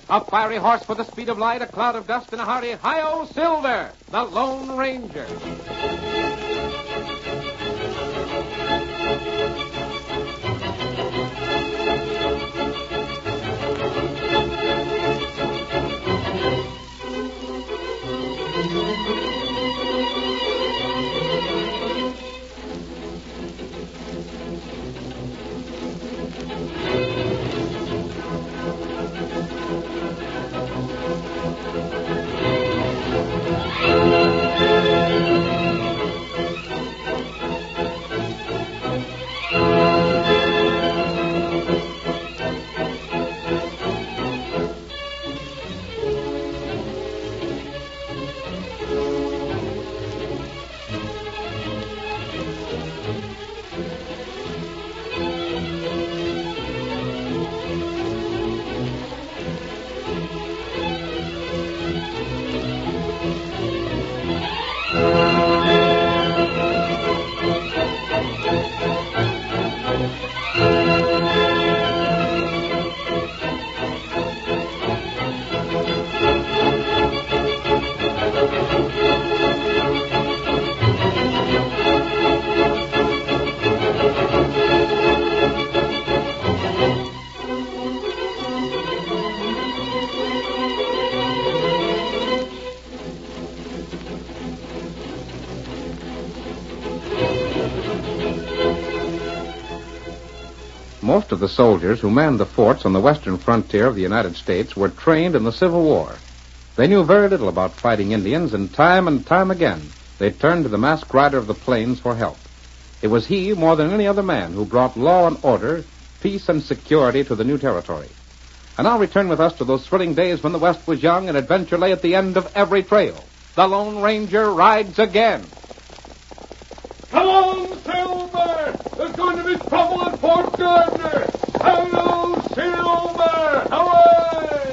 A fiery horse with the speed of light, a cloud of dust, and a hearty Hi-Yo Silver, the Lone Ranger. Most of the soldiers who manned the forts on the western frontier of the United States were trained in the Civil War. They knew very little about fighting Indians, and time again, they turned to the masked rider of the plains for help. It was he, more than any other man, who brought law and order, peace and security to the new territory. And now return with us to those thrilling days when the West was young and adventure lay at the end of every trail. The Lone Ranger rides again. Come on, Silver! There's going to be trouble at Fort Gardner! Hello, Silver! Hooray!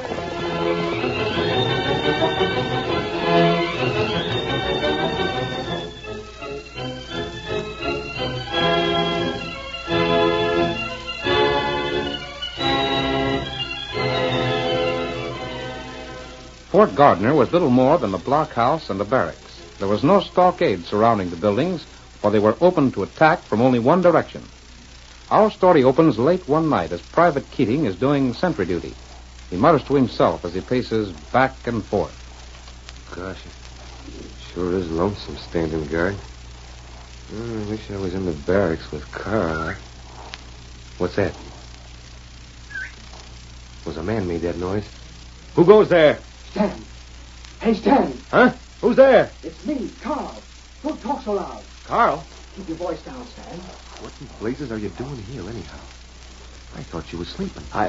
Fort Gardner was little more than a blockhouse and a barracks. There was no stockade surrounding the buildings, for they were open to attack from only one direction. Our story opens late one night as Private Keating is doing sentry duty. He mutters to himself as he paces back and forth. Gosh, it sure is lonesome standing guard. I wish I was in the barracks with Carl. What's that? Was a man made that noise? Who goes there? Stan. Hey, Stan. Huh? Who's there? It's me, Carl. Don't talk so loud. Carl? Keep your voice down, Stan. What in blazes are you doing here, anyhow? I thought you were sleeping. I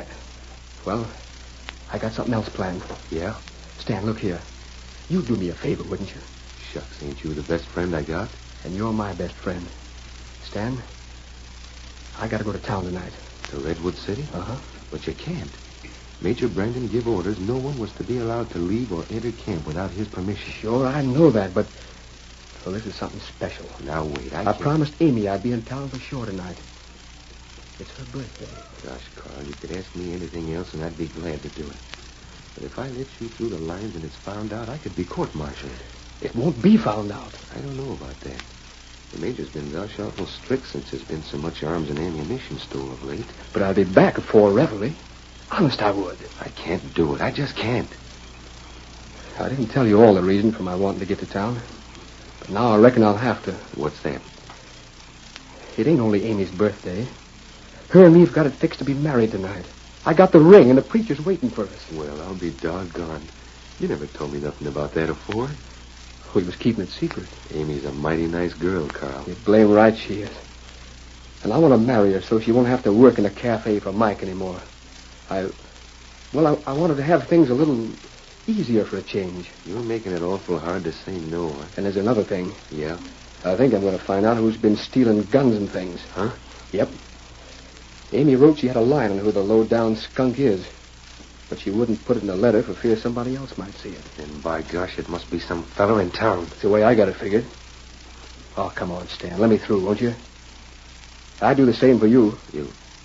got something else planned. Yeah? Stan, look here. You'd do me a favor, wouldn't you? Shucks, ain't you the best friend I got? And you're my best friend. Stan, I gotta go to town tonight. To Redwood City? Uh-huh. But you can't. Major Brandon gave orders no one was to be allowed to leave or enter camp without his permission. Sure, I know that, but... Well, this is something special. Now, wait, I promised Amy I'd be in town for sure tonight. It's her birthday. Gosh, Carl, you could ask me anything else, and I'd be glad to do it. But if I let you through the lines and it's found out, I could be court-martialed. It won't be found out. I don't know about that. The Major's been gosh awful strict since there's been so much arms and ammunition stole of late. But I'll be back for reveille. Honest, I would. I can't do it. I just can't. I didn't tell you all the reason for my wanting to get to town. But now I reckon I'll have to. What's that? It ain't only Amy's birthday. Her and me've got it fixed to be married tonight. I got the ring, and the preacher's waiting for us. Well, I'll be doggone. You never told me nothing about that afore. We was keeping it secret. Amy's a mighty nice girl, Carl. You're blame right she is. And I want to marry her so she won't have to work in a cafe for Mike anymore. I wanted to have things a little easier for a change. You're making it awful hard to say no. And there's another thing. Yeah? I think I'm going to find out who's been stealing guns and things. Huh? Yep. Amy wrote she had a line on who the low-down skunk is. But she wouldn't put it in a letter for fear somebody else might see it. And by gosh, it must be some fellow in town. That's the way I got it figured. Oh, come on, Stan. Let me through, won't you? I'd do the same for you.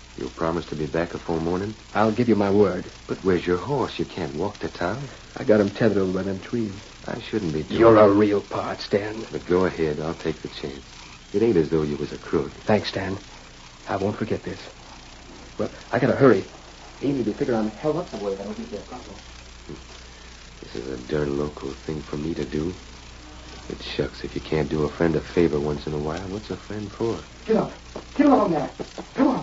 You promise to be back before morning? I'll give you my word. But where's your horse? You can't walk to town. I got him tethered over by them trees. I shouldn't be doing You're that. a real part, Stan. But go ahead. I'll take the chance. It ain't as though you was a crook. Thanks, Stan. I won't forget this. Well, I gotta hurry. Amy, they figure I'm held up somewhere if I don't get there pronto. This is a darn local thing for me to do. It shucks, if you can't do a friend a favor once in a while, what's a friend for? Get up. Get along there. Come on.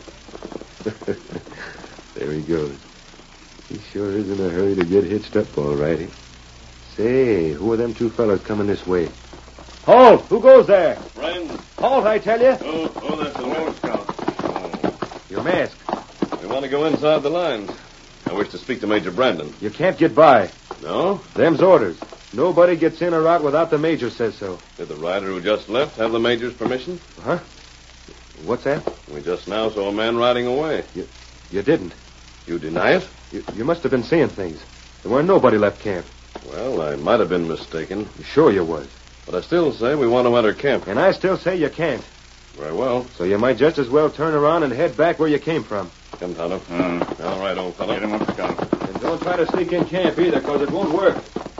There he goes. He sure is in a hurry to get hitched up, all righty. Say, who are them two fellas coming this way? Halt! Who goes there? Friend. Halt, I tell you. Oh, that's the Lord Scout. Your mask. We want to go inside the lines. I wish to speak to Major Brandon. You can't get by. No? Them's orders. Nobody gets in or out without the major says so. Did the rider who just left have the Major's permission? Huh? What's that? We just now saw a man riding away. You didn't. You deny it? You must have been seeing things. There weren't nobody left camp. Well, I might have been mistaken. Sure you was. But I still say we want to enter camp. And I still say you can't. Very well. So you might just as well turn around and head back where you came from. Come, Tonto. All right, old fellow. Get him up, Scout. And don't try to sneak in camp either, because it won't work.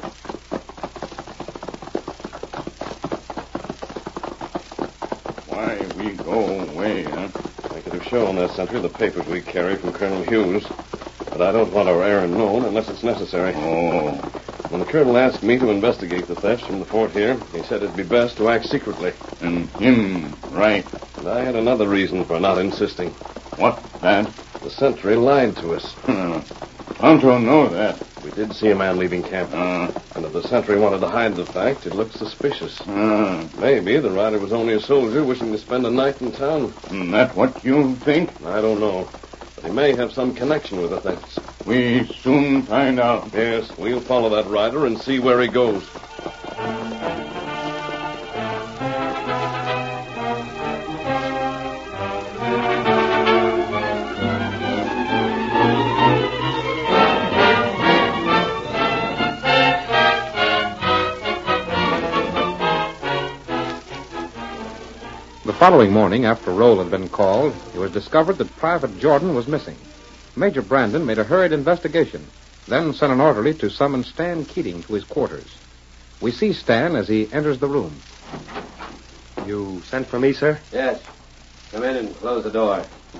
Why we go away, huh? I could have shown that sentry the papers we carry from Colonel Hughes. But I don't want our errand known unless it's necessary. Oh. When the colonel asked me to investigate the thefts from the fort here, he said it'd be best to act secretly. And him, right. And I had another reason for not insisting. What, that? The sentry lied to us. Tonto know that. We did see a man leaving camp. And if the sentry wanted to hide the fact, it looked suspicious. Maybe the rider was only a soldier wishing to spend a night in town. That what you think? I don't know. But he may have some connection with the thefts. We soon find out. Yes, we'll follow that rider and see where he goes. The following morning, after roll had been called, it was discovered that Private Jordan was missing. Major Brandon made a hurried investigation, then sent an orderly to summon Stan Keating to his quarters. We see Stan as he enters the room. You sent for me, sir? Yes. Come in and close the door.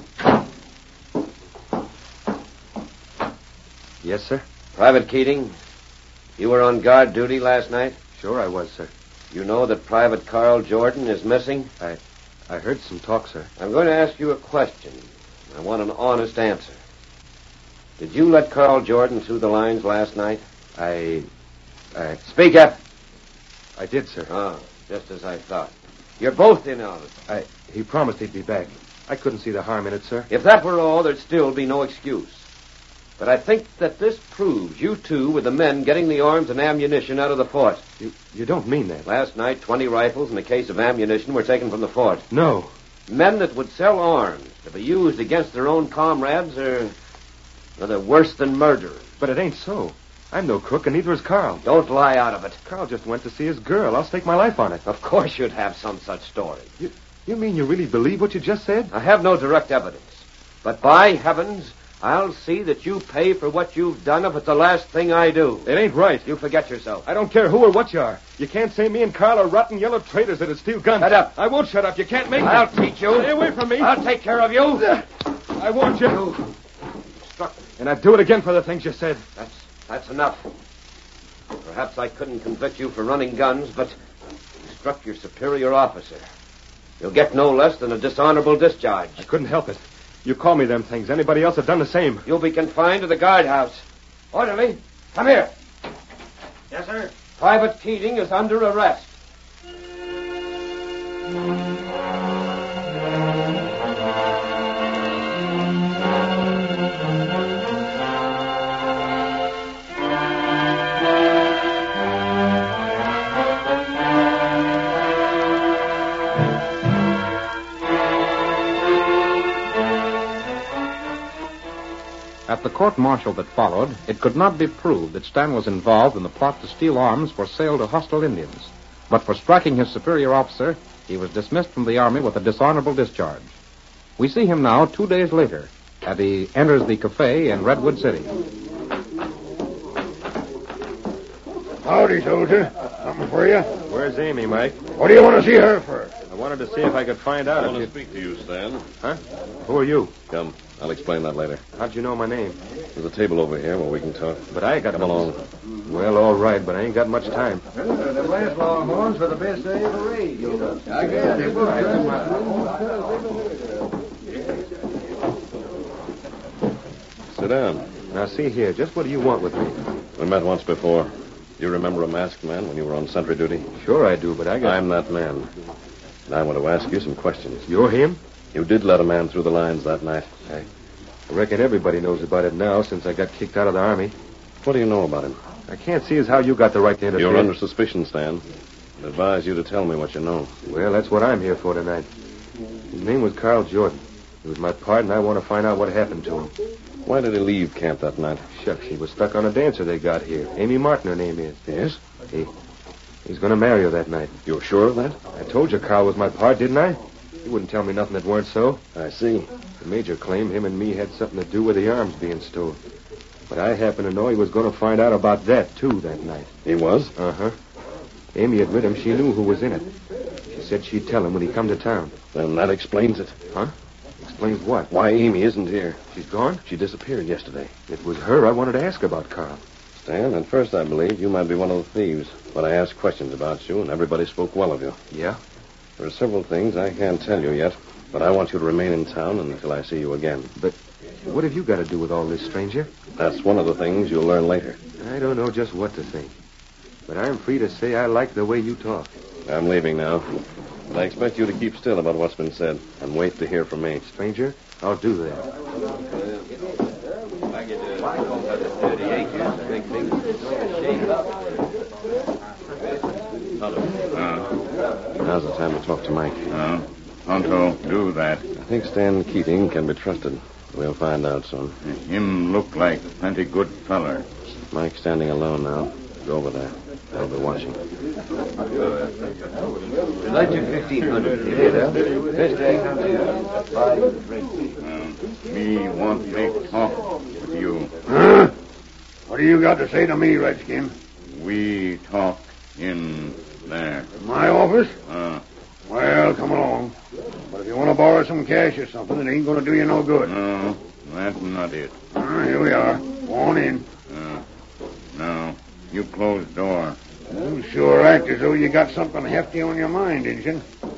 Yes, sir. Private Keating, you were on guard duty last night? Sure I was, sir. You know that Private Carl Jordan is missing? I heard some talk, sir. I'm going to ask you a question. I want an honest answer. Did you let Carl Jordan through the lines last night? Speak up. I did, sir. Oh, just as I thought. You're both in on it. He promised he'd be back. I couldn't see the harm in it, sir. If that were all, there'd still be no excuse. But I think that this proves you two were the men getting the arms and ammunition out of the fort. You don't mean that. Last night, 20 rifles and a case of ammunition were taken from the fort. No. Men that would sell arms to be used against their own comrades are they're worse than murderers. But it ain't so. I'm no crook, and neither is Carl. Don't lie out of it. Carl just went to see his girl. I'll stake my life on it. Of course you'd have some such story. You mean you really believe what you just said? I have no direct evidence. But by heavens, I'll see that you pay for what you've done if it's the last thing I do. It ain't right. You forget yourself. I don't care who or what you are. You can't say me and Carl are rotten yellow traitors that'd steal guns. Shut up. I won't shut up. You can't make me. I'll teach you. Stay away from me. I'll take care of you. I warned you. You struck me. And I'd do it again for the things you said. That's enough. Perhaps I couldn't convict you for running guns, but you struck your superior officer. You'll get no less than a dishonorable discharge. I couldn't help it. You call me them things. Anybody else had done the same. You'll be confined to the guardhouse. Orderly, come here. Yes, sir. Private Keating is under arrest. At the court-martial that followed, it could not be proved that Stan was involved in the plot to steal arms for sale to hostile Indians. But for striking his superior officer, he was dismissed from the Army with a dishonorable discharge. We see him now 2 days later as he enters the cafe in Redwood City. Howdy, soldier. Something for you? Where's Amy, Mike? What do you want to see her for? I wanted to see if I could find out I if want you... to speak to you, Stan. Huh? Who are you? Come, I'll explain that later. How'd you know my name? There's a table over here where we can talk. But I ain't got Come no... along. Well, all right, but I ain't got much time. The last Longhorns were the best they ever raised. I guess they Sit down. Now, see here, just what do you want with me? We met once before. You remember a masked man when you were on sentry duty? Sure I do, but I got... I'm that man. And I want to ask you some questions. You're him? You did let a man through the lines that night. I reckon everybody knows about it now since I got kicked out of the Army. What do you know about him? I can't see as how you got the right to interfere. You're under suspicion, Stan. I advise you to tell me what you know. Well, that's what I'm here for tonight. His name was Carl Jordan. He was my pard, and I want to find out what happened to him. Why did he leave camp that night? Shucks, he was stuck on a dancer they got here. Amy Martin, her name is. Yes? He's going to marry her that night. You're sure of that? I told you Carl was my pard, didn't I? He wouldn't tell me nothing that weren't so. I see. The major claimed him and me had something to do with the arms being stolen. But I happen to know he was going to find out about that, too, that night. He was? Uh-huh. Amy admitted she knew who was in it. She said she'd tell him when he come to town. Then that explains it. Huh? Explains what? Why Amy isn't here. She's gone? She disappeared yesterday. It was her I wanted to ask about Carl. Stan, at first I believed you might be one of the thieves. But I asked questions about you, and everybody spoke well of you. Yeah? There are several things I can't tell you yet, but I want you to remain in town until I see you again. But what have you got to do with all this, stranger? That's one of the things you'll learn later. I don't know just what to think. But I'm free to say I like the way you talk. I'm leaving now. But I expect you to keep still about what's been said and wait to hear from me. Stranger, I'll do that. Now's the time to talk to Mike. Tonto, do that. I think Stan Keating can be trusted. We'll find out soon. Him look like plenty good feller. Mike's standing alone now. Go over there. I'll be watching. Like you 1,500. You hear that? Me want make talk with you. Huh? What do you got to say to me, Redskin? We talk in there. My office? Well, come along. But if you want to borrow some cash or something, it ain't going to do you no good. No, that's not it. Here we are. Go on in. Now, you close door. You sure act as though you got something hefty on your mind, Injun.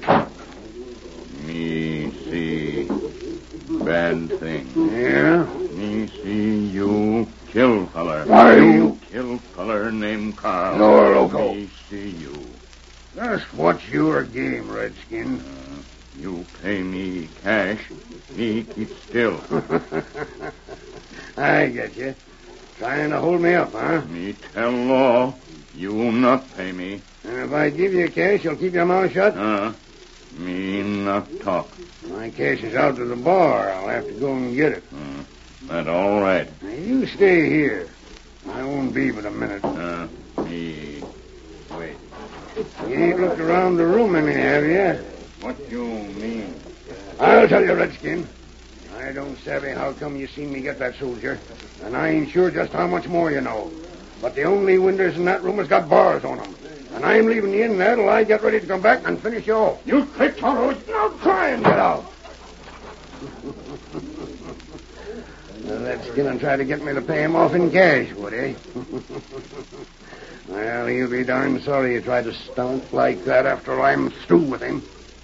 Me see bad thing. Yeah? Me see you kill feller. Why, you kill feller named Carl. No, loco. Me see you. Just what's your game, Redskin? You pay me cash. Me keep still. I get you. Trying to hold me up, huh? Me tell law. You not pay me. And if I give you cash, you'll keep your mouth shut? Me not talk. My cash is out to the bar. I'll have to go and get it. That all right. Now, you stay here. I won't be but a minute. Me wait. You ain't looked around the room any, have you? What you mean? I'll tell you, Redskin. I don't savvy how come you seen me get that soldier, and I ain't sure just how much more you know. But the only windows in that room has got bars on them. And I'm leaving you in there till I get ready to come back and finish you off. You trick, Tonto. Now try and get out. Now, that Skinner tried to get me to pay him off in cash, would he? Well, he'll be darn sorry he tried to stunt like that after I'm through with him.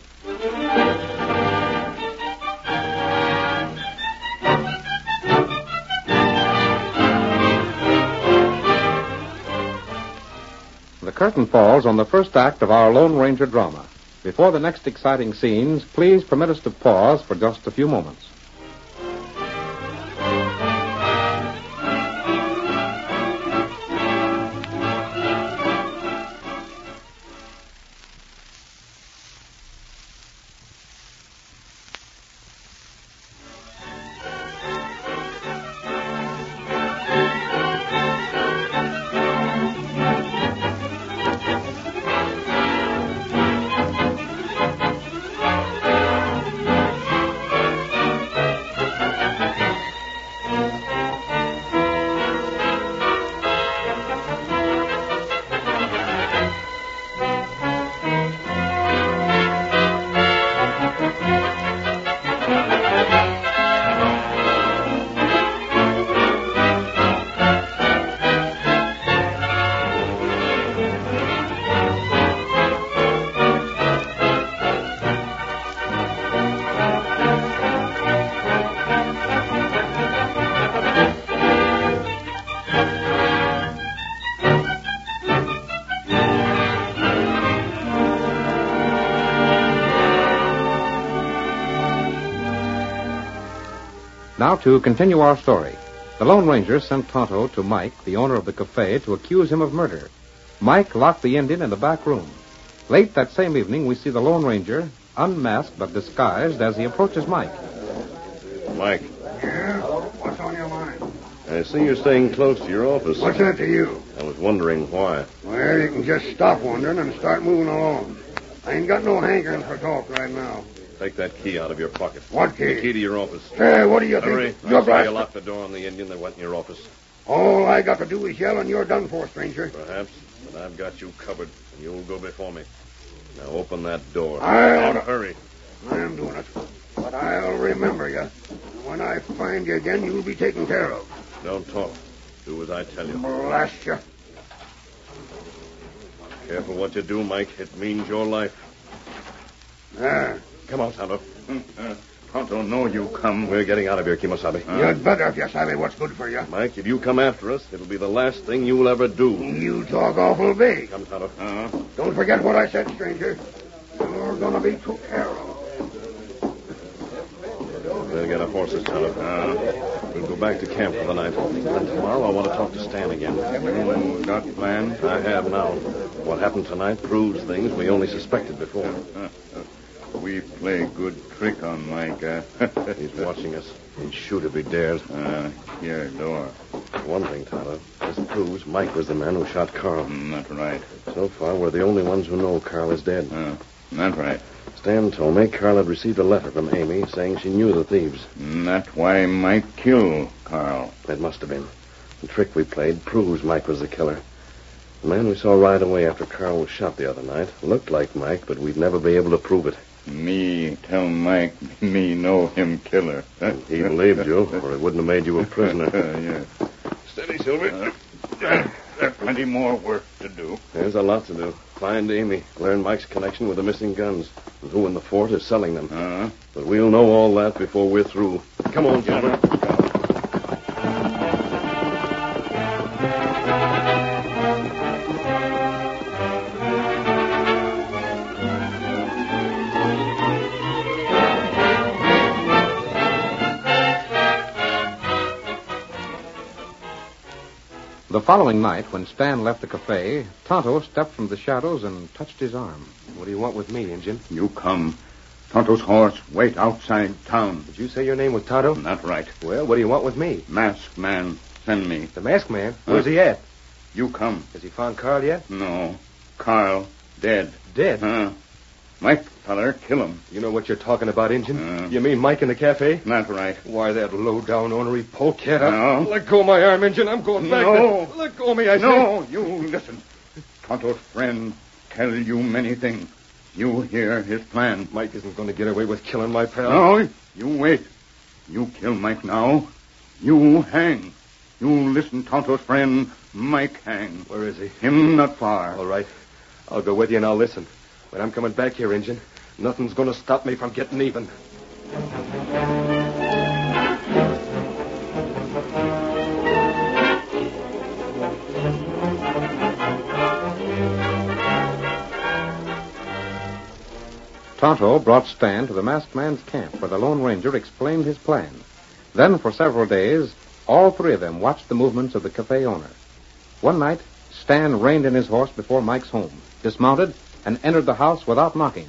The curtain falls on the first act of our Lone Ranger drama. Before the next exciting scenes, please permit us to pause for just a few moments. Now, to continue our story. The Lone Ranger sent Tonto to Mike, the owner of the cafe, to accuse him of murder. Mike locked the Indian in the back room. Late that same evening, we see the Lone Ranger, unmasked but disguised, as he approaches Mike. Mike, Yeah? What's on your mind? I see you're staying close to your office. What's that to you? I was wondering why. Well, you can just stop wondering and start moving along. I ain't got no hankering for talk right now. Take that key out of your pocket. What The key key? to your office. Hey, what do you Hurry. think? You're I saw you blasted. lock the door on the Indian that went in your office. All I got to do is yell and you're done for, stranger. Perhaps, but I've got you covered, and you'll go before me. Now open that door. I'll- And hurry. I'm doing it. But I'll remember you. When I find you again, you'll be taken care of. Don't talk. Do as I tell you. Blast you. Careful what you do, Mike. It means your life. There. Come on, Tonto. Tonto, know you come. We're getting out of here, Kimosabe. You'd better if you savvy what's good for you. Mike, if you come after us, it'll be the last thing you'll ever do. You talk awful big. Come, Tonto. Don't forget what I said, stranger. You're gonna be took care of. We'll get our horses, Tonto. We'll go back to camp for the night. And tomorrow I want to talk to Stan again. Got plan? I have now. What happened tonight proves things we only suspected before. We play good trick on Mike. He's watching us. He'd shoot if he dared. Here, door. One thing, Tonto. This proves Mike was the man who shot Carl. That's right. So far, we're the only ones who know Carl is dead. That's right. Stan told me Carl had received a letter from Amy saying she knew the thieves. That's why Mike killed Carl. It must have been. The trick we played proves Mike was the killer. The man we saw right away after Carl was shot the other night looked like Mike, but we'd never be able to prove it. Me tell Mike me know him killer. He believed you, or he wouldn't have made you a prisoner. Yeah. Steady, Silver. There's plenty more work to do. There's a lot to do. Find Amy, learn Mike's connection with the missing guns, and who in the fort is selling them. But we'll know all that before we're through. Come on, Silver. The following night, when Stan left the cafe, Tonto stepped from the shadows and touched his arm. What do you want with me, Injun? You come. Tonto's horse wait outside town. Did you say your name was Tonto? Not right. Well, what do you want with me? Masked man, send me. The masked man? Where's he at? You come. Has he found Carl yet? No. Carl, dead. Dead? Mike feller, kill him. You know what you're talking about, Injun? You mean Mike in the cafe? Not right. Why, that low-down, ornery polecat. No. Let go of my arm, Injun. I'm going back. No. Let go of me, I say. No, you listen. Tonto's friend tell you many things. You hear his plan. Mike isn't going to get away with killing my pal. No, you wait. You kill Mike now. You hang. You listen, Tonto's friend. Mike hang. Where is he? Him not far. All right. I'll go with you and I'll listen. But I'm coming back here, Injun. Nothing's going to stop me from getting even. Tonto brought Stan to the masked man's camp, where the Lone Ranger explained his plan. Then, for several days, all three of them watched the movements of the cafe owner. One night, Stan reined in his horse before Mike's home, dismounted, and entered the house without knocking.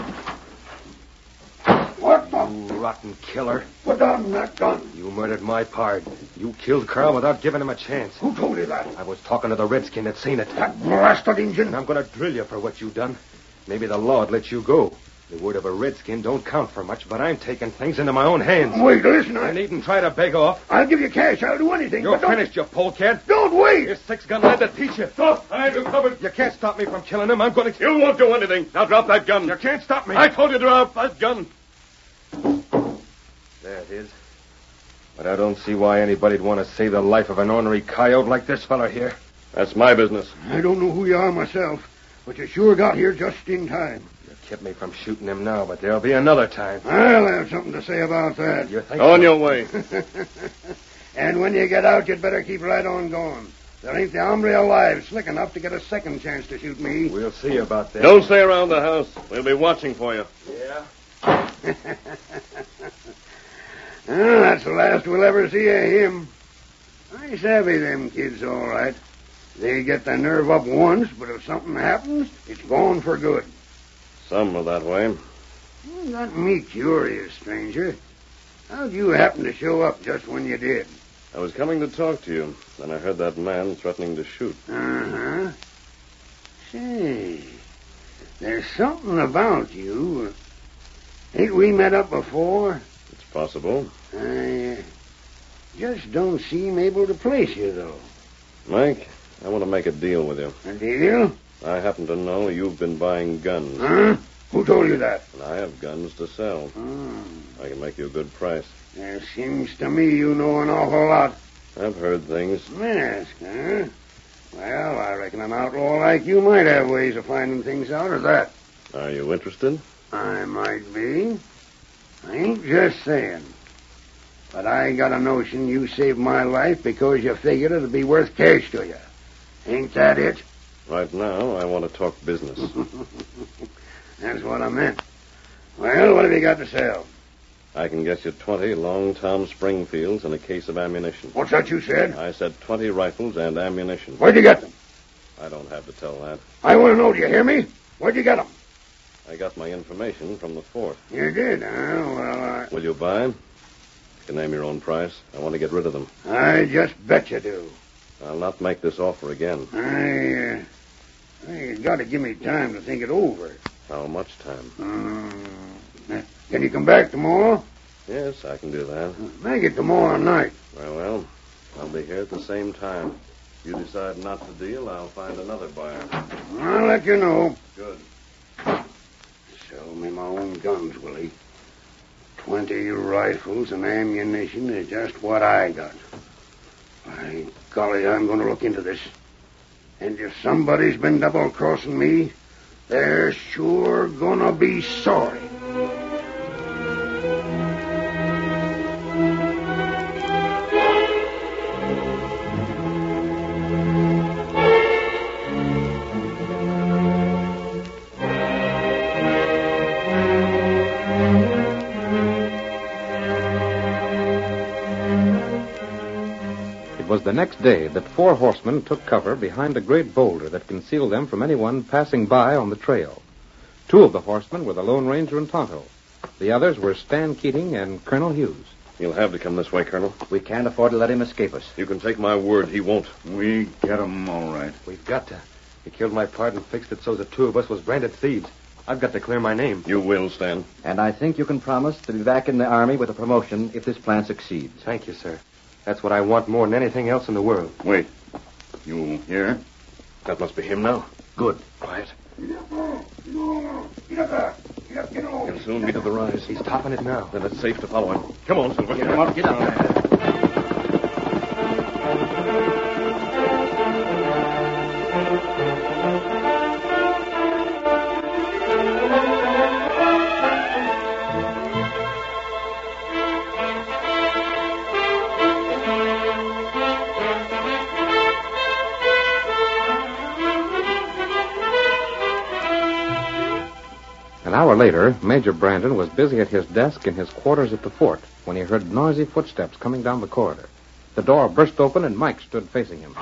What the? You rotten killer. Put down that gun. You murdered my pard. You killed Carl without giving him a chance. Who told you that? I was talking to the redskin that seen it. That blasted Injun. And I'm going to drill you for what you done. Maybe the law'd let you go. The word of a redskin don't count for much, but I'm taking things into my own hands. Wait, listen. I needn't try to beg off. I'll give you cash. I'll do anything. You're but don't- finished, you polecat. Don't wait. Your six-gun lad that teach you. Stop. I have you covered. You can't stop me from killing him. I'm going to... You won't do anything. Now drop that gun. You can't stop me. I told you to drop that gun. There it is. But I don't see why anybody'd want to save the life of an ornery coyote like this fella here. That's my business. I don't know who you are myself, but you sure got here just in time. You kept me from shooting him now, but there'll be another time. I'll have something to say about that. You think On your way. And when you get out, you'd better keep right on going. There ain't the hombre alive slick enough to get a second chance to shoot me. We'll see about that. Don't stay around the house. We'll be watching for you. Yeah? Well, that's the last we'll ever see of him. I savvy them kids all right. They get the nerve up once, but if something happens, it's gone for good. Some are that way. You got me curious, stranger. How'd you happen to show up just when you did? I was coming to talk to you, then I heard that man threatening to shoot. Uh-huh. Say, there's something about you. Ain't we met up before? It's possible. I just don't seem able to place you, though. Mike, I want to make a deal with you. A deal? I happen to know you've been buying guns. Huh? Who told you that? And I have guns to sell. Oh. I can make you a good price. It seems to me you know an awful lot. I've heard things. Mask, huh? Well, I reckon an outlaw like you might have ways of finding things out, or that. Are you interested? I might be. I ain't just saying. But I got a notion you saved my life because you figured it'd be worth cash to you. Ain't that it? Right now, I want to talk business. That's what I meant. Well, what have you got to sell? I can get you 20 Long Tom Springfields and a case of ammunition. What's that you said? I said 20 rifles and ammunition. Where'd you get them? I don't have to tell that. I want to know, do you hear me? Where'd you get them? I got my information from the fort. You did, huh? Well, Will you buy? You can name your own price. I want to get rid of them. I just bet you do. I'll not make this offer again. You got to give me time to think it over. How much time? Can you come back tomorrow? Yes, I can do that. Make it tomorrow night. Very well. I'll be here at the same time. If you decide not to deal, I'll find another buyer. I'll let you know. Good. Sell me my own guns, Willie. 20 rifles and ammunition is just what I got. By golly, I'm going to look into this. And if somebody's been double-crossing me, they're sure going to be sorry. It was the next day that 4 horsemen took cover behind a great boulder that concealed them from anyone passing by on the trail. 2 of the horsemen were the Lone Ranger and Tonto. The others were Stan Keating and Colonel Hughes. He'll have to come this way, Colonel. We can't afford to let him escape us. You can take my word he won't. We get 'em all right. We've got to. He killed my pard and fixed it so the 2 of us was branded thieves. I've got to clear my name. You will, Stan. And I think you can promise to be back in the Army with a promotion if this plan succeeds. Thank you, sir. That's what I want more than anything else in the world. Wait. You hear? That must be him now. Good. Quiet. Get up there. Get up, get on. He'll soon be to the rise. He's topping it now. Then it's safe to follow him. Come on, Silver. Get him up, get up there. An hour later, Major Brandon was busy at his desk in his quarters at the fort when he heard noisy footsteps coming down the corridor. The door burst open and Mike stood facing him.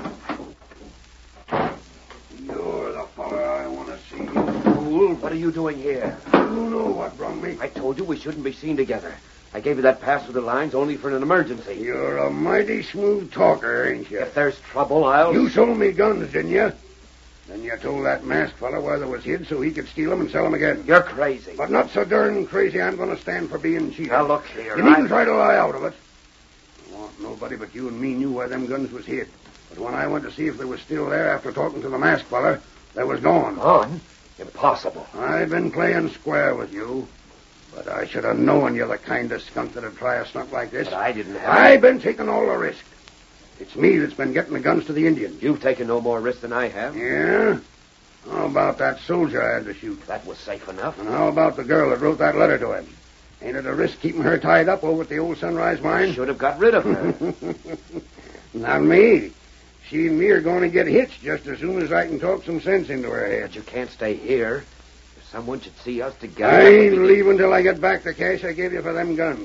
You're the fella I want to see, you fool. What are you doing here? You know what brought me. I told you we shouldn't be seen together. I gave you that pass through the lines only for an emergency. You're a mighty smooth talker, ain't you? If there's trouble, I'll... You sold me guns, didn't you? Then you told that masked fella where they was hid so he could steal them and sell them again. You're crazy. But not so darn crazy I'm going to stand for being cheated. Now, look here. You needn't try to lie out of it. Nobody but you and me knew where them guns was hid. But when I went to see if they was still there after talking to the masked fella, they was gone. Gone? Impossible. I've been playing square with you. But I should have known you're the kind of skunk that'd try a stunt like this. But I didn't have... I've been taking all the risk. It's me that's been getting the guns to the Indians. You've taken no more risk than I have. Yeah? How about that soldier I had to shoot? That was safe enough. And how about the girl that wrote that letter to him? Ain't it a risk keeping her tied up over at the old Sunrise Mine? I should have got rid of her. Not me. She and me are going to get hitched just as soon as I can talk some sense into her head. But you can't stay here. If someone should see us together... I ain't leaving till I get back the cash I gave you for them guns.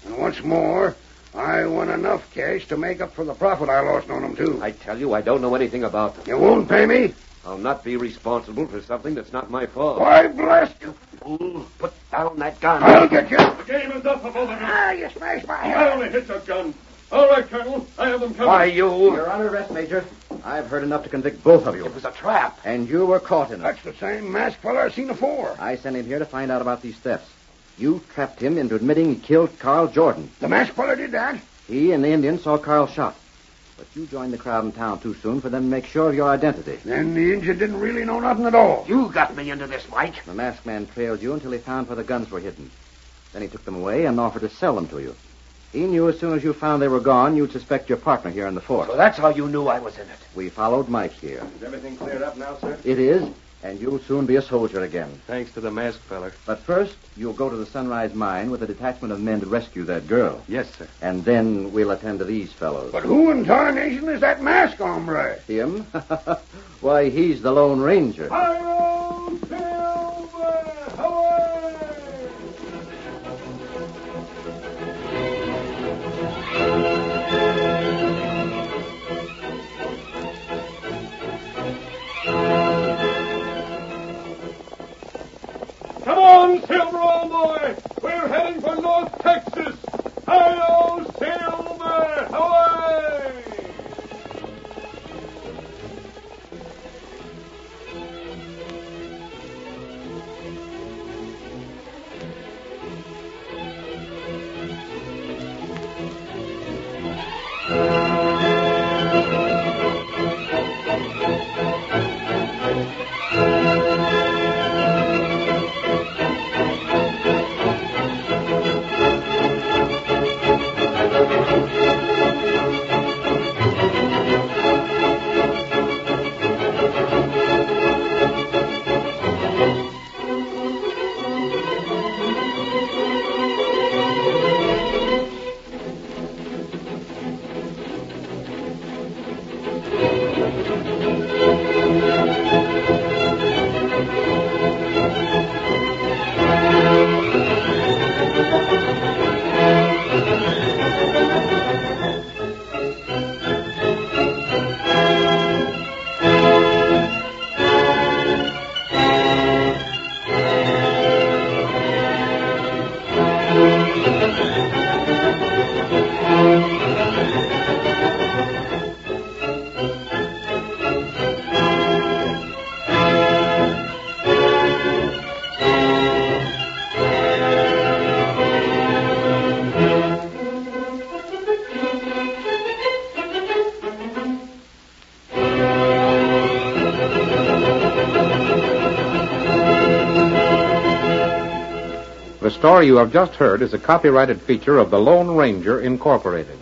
And what's more, I won enough cash to make up for the profit I lost on them, too. I tell you, I don't know anything about them. You won't pay me? I'll not be responsible for something that's not my fault. Why, blast you! Fool, put down that gun. I'll get you. The game is up for both of you. Ah, you smashed my I head. only hit your gun. All right, Colonel. I have them coming. Why, you... You're under arrest, Major. I've heard enough to convict both of you. It was a trap. And you were caught in it. That's the same masked fella I've seen before. I sent him here to find out about these thefts. You trapped him into admitting he killed Carl Jordan. The masked fella did that? He and the Indian saw Carl shot. But you joined the crowd in town too soon for them to make sure of your identity. Then the Indian didn't really know nothing at all. You got me into this, Mike. The masked man trailed you until he found where the guns were hidden. Then he took them away and offered to sell them to you. He knew as soon as you found they were gone, you'd suspect your partner here in the fort. So that's how you knew I was in it. We followed Mike here. Is everything cleared up now, sir? It is, and you'll soon be a soldier again. Thanks to the masked feller. But first, you'll go to the Sunrise Mine with a detachment of men to rescue that girl. Yes, sir. And then we'll attend to these fellows. But who in tarnation is that masked hombre? Him? Why, he's the Lone Ranger. Hi-yo, Silver! Away! Come on, Silver, old boy! We're heading for North Texas! Hi-yo, Silver! Away! The story you have just heard is a copyrighted feature of the Lone Ranger, Incorporated.